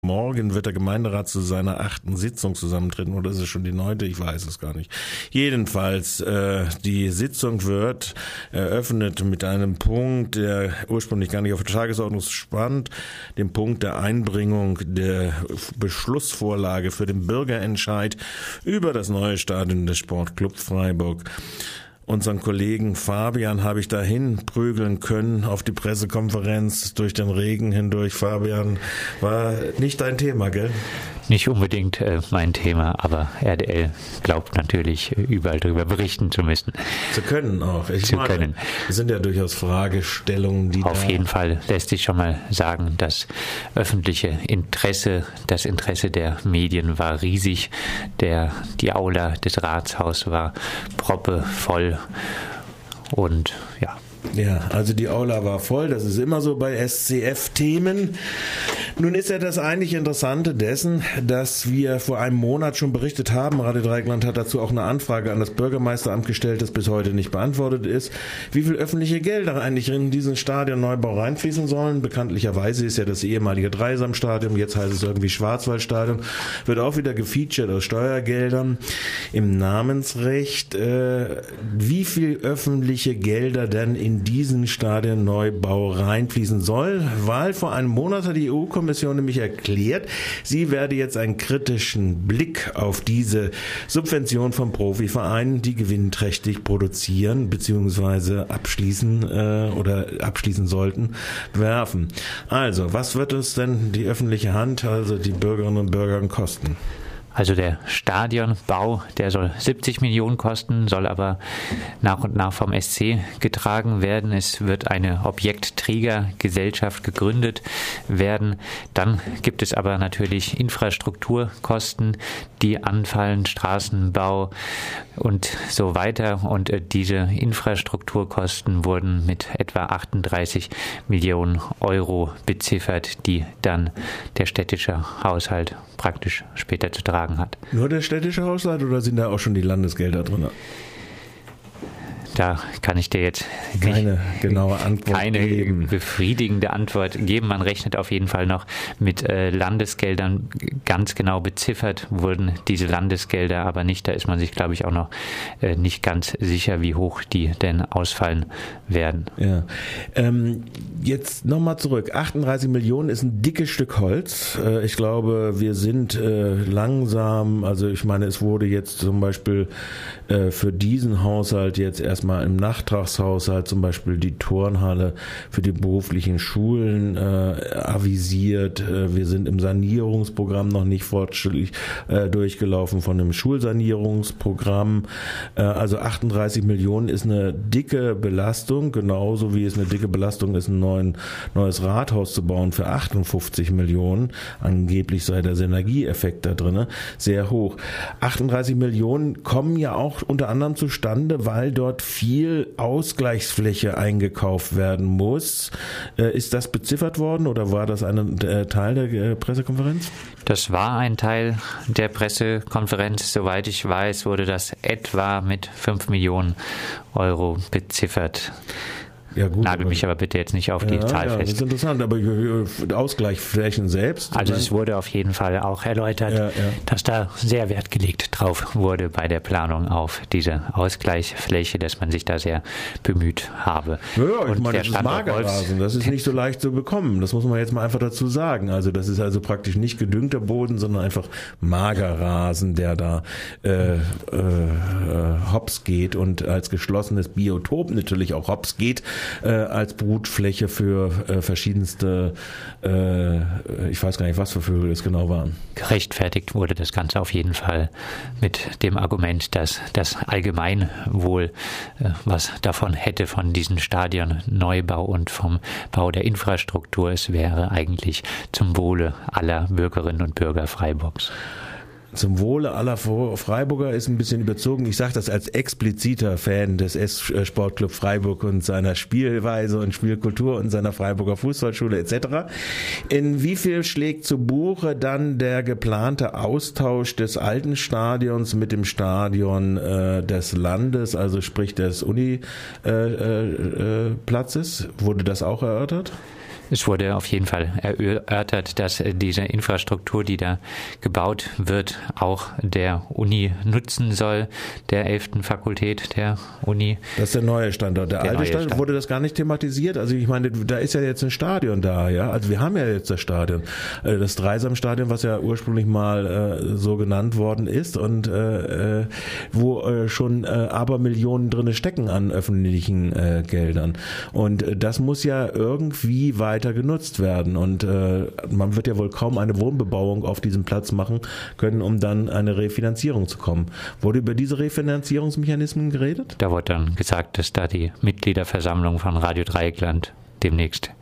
Morgen wird der Gemeinderat zu seiner 8. Sitzung zusammentreten, oder ist es schon die 9.? Ich weiß es gar nicht. Jedenfalls, die Sitzung wird eröffnet mit einem Punkt, der ursprünglich gar nicht auf der Tagesordnung stand, dem Punkt der Einbringung der Beschlussvorlage für den Bürgerentscheid über das neue Stadion des Sportclub Freiburg. Unseren Kollegen Fabian habe ich dahin prügeln können auf die Pressekonferenz durch den Regen hindurch. Fabian, war nicht dein Thema, gell? Nicht unbedingt mein Thema, aber RTL glaubt natürlich, überall darüber berichten zu müssen. Zu können auch. Das sind ja durchaus Fragestellungen, die auf jeden Fall lässt sich schon mal sagen, das öffentliche Interesse, das Interesse der Medien war riesig. Die Aula des Ratshaus war proppevoll und ja. Ja, also die Aula war voll, das ist immer so bei SCF-Themen. Nun ist ja das eigentlich Interessante dessen, dass wir vor einem Monat schon berichtet haben, Radio Dreieckland hat dazu auch eine Anfrage an das Bürgermeisteramt gestellt, das bis heute nicht beantwortet ist, wie viel öffentliche Gelder eigentlich in diesen Stadionneubau reinfließen sollen. Bekanntlicherweise ist ja das ehemalige Dreisamstadion, jetzt heißt es irgendwie Schwarzwaldstadion, wird auch wieder gefeatured aus Steuergeldern im Namensrecht. Wie viel öffentliche Gelder denn in diesen Stadionneubau reinfließen soll, weil vor einem Monat hat die EU-Kommission nämlich erklärt, sie werde jetzt einen kritischen Blick auf diese Subvention von Profivereinen, die gewinnträchtig produzieren bzw. abschließen sollten, werfen. Also, was wird es denn die öffentliche Hand, also die Bürgerinnen und Bürger kosten? Also der Stadionbau, der soll 70 Millionen kosten, soll aber nach und nach vom SC getragen werden. Es wird eine Objektträgergesellschaft gegründet werden. Dann gibt es aber natürlich Infrastrukturkosten, die anfallen, Straßenbau und so weiter. Und diese Infrastrukturkosten wurden mit etwa 38 Millionen Euro beziffert, die dann der städtische Haushalt praktisch später zu tragen hat. Nur der städtische Haushalt oder sind da auch schon die Landesgelder drin? Da kann ich dir jetzt keine genaue Antwort geben. Befriedigende Antwort geben. Man rechnet auf jeden Fall noch mit Landesgeldern. Ganz genau beziffert wurden diese Landesgelder aber nicht. Da ist man sich, glaube ich, auch noch nicht ganz sicher, wie hoch die denn ausfallen werden. Ja. Jetzt nochmal zurück. 38 Millionen ist ein dickes Stück Holz. Ich glaube, wir sind langsam, also ich meine, es wurde jetzt zum Beispiel für diesen Haushalt jetzt erstmal im Nachtragshaushalt zum Beispiel die Turnhalle für die beruflichen Schulen avisiert. Wir sind im Sanierungsprogramm noch nicht fortschrittlich durchgelaufen von dem Schulsanierungsprogramm. Also 38 Millionen ist eine dicke Belastung, genauso wie es eine dicke Belastung ist, ein neues Rathaus zu bauen für 58 Millionen. Angeblich sei der Synergieeffekt da drin sehr hoch. 38 Millionen kommen ja auch unter anderem zustande, weil dort viel Ausgleichsfläche eingekauft werden muss. Ist das beziffert worden oder war das ein Teil der Pressekonferenz? Das war ein Teil der Pressekonferenz. Soweit ich weiß, wurde das etwa mit 5 Millionen Euro beziffert. Ja, gut, nagel mich aber bitte jetzt nicht auf die Zahl fest. Das ist interessant, aber Ausgleichsflächen selbst? Also es wurde auf jeden Fall auch erläutert, dass da sehr Wert gelegt drauf wurde bei der Planung auf diese Ausgleichsfläche, dass man sich da sehr bemüht habe. Ja, ich meine, das ist Magerrasen, das ist nicht so leicht zu bekommen, das muss man jetzt mal einfach dazu sagen. Also das ist also praktisch nicht gedüngter Boden, sondern einfach Magerrasen, der da hops geht und als geschlossenes Biotop natürlich auch hops geht, als Brutfläche für verschiedenste, ich weiß gar nicht, was für Vögel es genau waren. Gerechtfertigt wurde das Ganze auf jeden Fall mit dem Argument, dass das Allgemeinwohl was davon hätte von diesem Stadionneubau und vom Bau der Infrastruktur. Es wäre eigentlich zum Wohle aller Bürgerinnen und Bürger Freiburgs. Zum Wohle aller Freiburger ist ein bisschen überzogen. Ich sage das als expliziter Fan des Sportclub Freiburg und seiner Spielweise und Spielkultur und seiner Freiburger Fußballschule etc. In wie viel schlägt zu Buche dann der geplante Austausch des alten Stadions mit dem Stadion des Landes, also sprich des Uniplatzes? Wurde das auch erörtert? Es wurde auf jeden Fall erörtert, dass diese Infrastruktur, die da gebaut wird, auch der Uni nutzen soll, der 11. Fakultät der Uni. Das ist der neue Standort. Der alte Standort, wurde das gar nicht thematisiert? Also ich meine, da ist ja jetzt ein Stadion da, ja? Also wir haben ja jetzt das Stadion, das Dreisam-Stadion, was ja ursprünglich mal so genannt worden ist und wo schon Abermillionen drin stecken an öffentlichen Geldern. Und das muss ja irgendwie weiter genutzt werden und man wird ja wohl kaum eine Wohnbebauung auf diesem Platz machen können, um dann eine Refinanzierung zu kommen. Wurde über diese Refinanzierungsmechanismen geredet? Da wurde dann gesagt, dass da die Mitgliederversammlung von Radio Dreieckland demnächst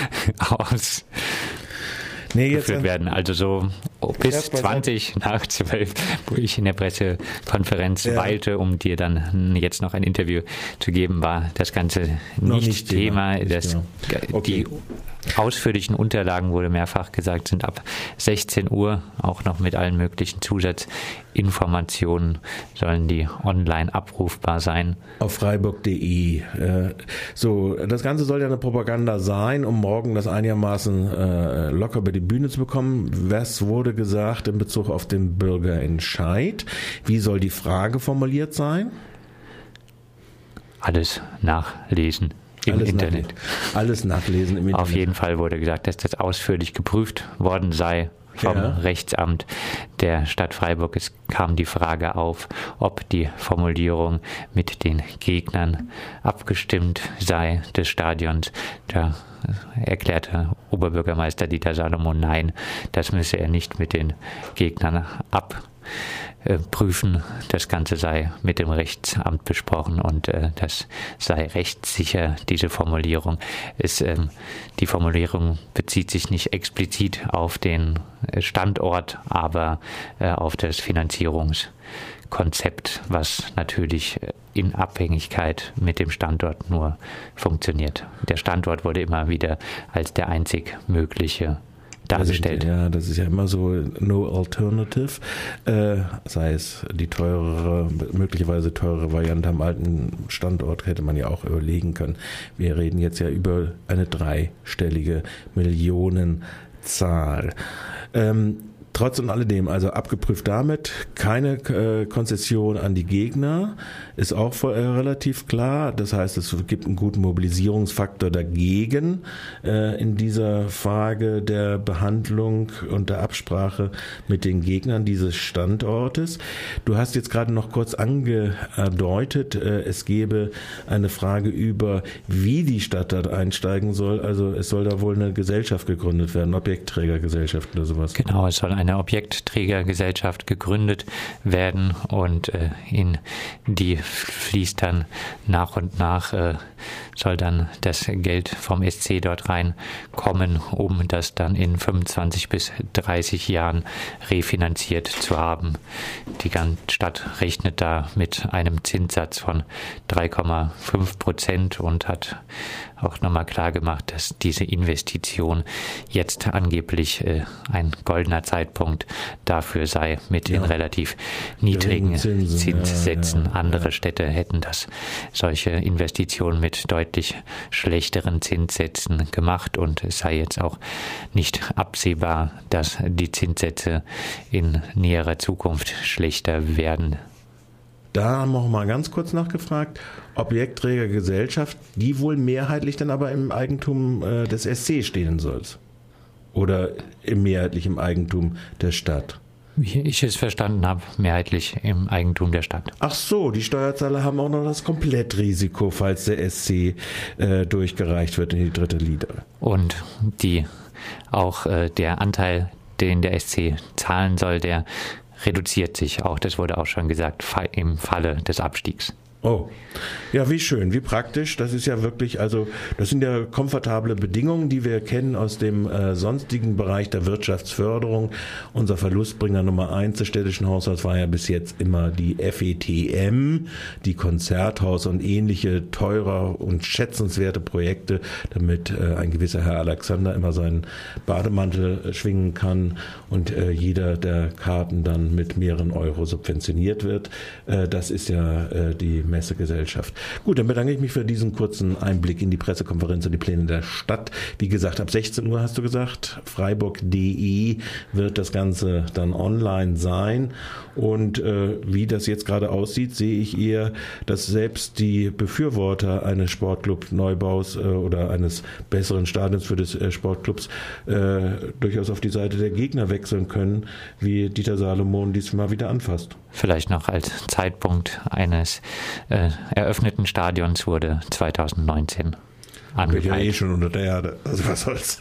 geführt werden. Also so bis 20 nach 12, wo ich in der Pressekonferenz weilte, um dir dann jetzt noch ein Interview zu geben, war das Ganze nicht Thema. Die ausführlichen Unterlagen, wurde mehrfach gesagt, sind ab 16 Uhr, auch noch mit allen möglichen Zusatzinformationen, sollen die online abrufbar sein. Auf freiburg.de. Das Ganze soll ja eine Propaganda sein, um morgen das einigermaßen locker über die Bühne zu bekommen. Was wurde gesagt in Bezug auf den Bürgerentscheid? Wie soll die Frage formuliert sein? Alles nachlesen. Internet. Alles nachlesen im Internet. Auf jeden Fall wurde gesagt, dass das ausführlich geprüft worden sei vom Rechtsamt der Stadt Freiburg. Es kam die Frage auf, ob die Formulierung mit den Gegnern abgestimmt sei des Stadions. Da erklärte Oberbürgermeister Dieter Salomon, nein, das müsse er nicht mit den Gegnern prüfen. Das Ganze sei mit dem Rechtsamt besprochen und das sei rechtssicher, diese Formulierung. Die Formulierung bezieht sich nicht explizit auf den Standort, aber auf das Finanzierungskonzept, was natürlich in Abhängigkeit mit dem Standort nur funktioniert. Der Standort wurde immer wieder als der einzig mögliche dargestellt. Das ist ja immer so no alternative, sei es die möglicherweise teurere Variante am alten Standort, hätte man ja auch überlegen können. Wir reden jetzt ja über eine dreistellige Millionenzahl. Trotz und alledem, also abgeprüft damit, keine Konzession an die Gegner, ist auch relativ klar. Das heißt, es gibt einen guten Mobilisierungsfaktor dagegen in dieser Frage der Behandlung und der Absprache mit den Gegnern dieses Standortes. Du hast jetzt gerade noch kurz angedeutet, es gäbe eine Frage über, wie die Stadt dort einsteigen soll. Also es soll da wohl eine Gesellschaft gegründet werden, Objektträgergesellschaft oder sowas. Genau, es soll eine Objektträgergesellschaft gegründet werden und in die fließt dann nach und nach, soll dann das Geld vom SC dort reinkommen, um das dann in 25 bis 30 Jahren refinanziert zu haben. Die ganze Stadt rechnet da mit einem Zinssatz von 3,5% und hat auch nochmal klar gemacht, dass diese Investition jetzt angeblich ein goldener Zeitpunkt dafür sei, mit den relativ niedrigen Zinssätzen. Andere Städte hätten solche Investitionen mit deutlich schlechteren Zinssätzen gemacht und es sei jetzt auch nicht absehbar, dass die Zinssätze in näherer Zukunft schlechter werden. Da haben wir noch mal ganz kurz nachgefragt, Objektträgergesellschaft, die wohl mehrheitlich dann aber im Eigentum des SC stehen soll. Oder mehrheitlich im Eigentum der Stadt. Wie ich es verstanden habe, mehrheitlich im Eigentum der Stadt. Ach so, die Steuerzahler haben auch noch das Komplettrisiko, falls der SC durchgereicht wird in die dritte Liga. Und der Anteil, den der SC zahlen soll, der reduziert sich auch. Das wurde auch schon gesagt im Falle des Abstiegs. Oh, ja, wie schön, wie praktisch. Das ist ja wirklich, also das sind ja komfortable Bedingungen, die wir kennen aus dem sonstigen Bereich der Wirtschaftsförderung. Unser Verlustbringer Nummer 1 des städtischen Haushalts war ja bis jetzt immer die FETM, die Konzerthaus und ähnliche teurer und schätzenswerte Projekte, damit ein gewisser Herr Alexander immer seinen Bademantel schwingen kann und jeder der Karten dann mit mehreren Euro subventioniert wird. Das ist ja die Messegesellschaft. Gut, dann bedanke ich mich für diesen kurzen Einblick in die Pressekonferenz und die Pläne der Stadt. Wie gesagt, ab 16 Uhr hast du gesagt, freiburg.de wird das Ganze dann online sein. Und wie das jetzt gerade aussieht, sehe ich eher, dass selbst die Befürworter eines Sportclub-Neubaus oder eines besseren Stadions für des Sportclubs durchaus auf die Seite der Gegner wechseln können, wie Dieter Salomon diesmal wieder anfasst. Vielleicht noch als Zeitpunkt eines eröffneten Stadions wurde 2019 angepeilt. Ja, schon unter der Erde. Also was soll's.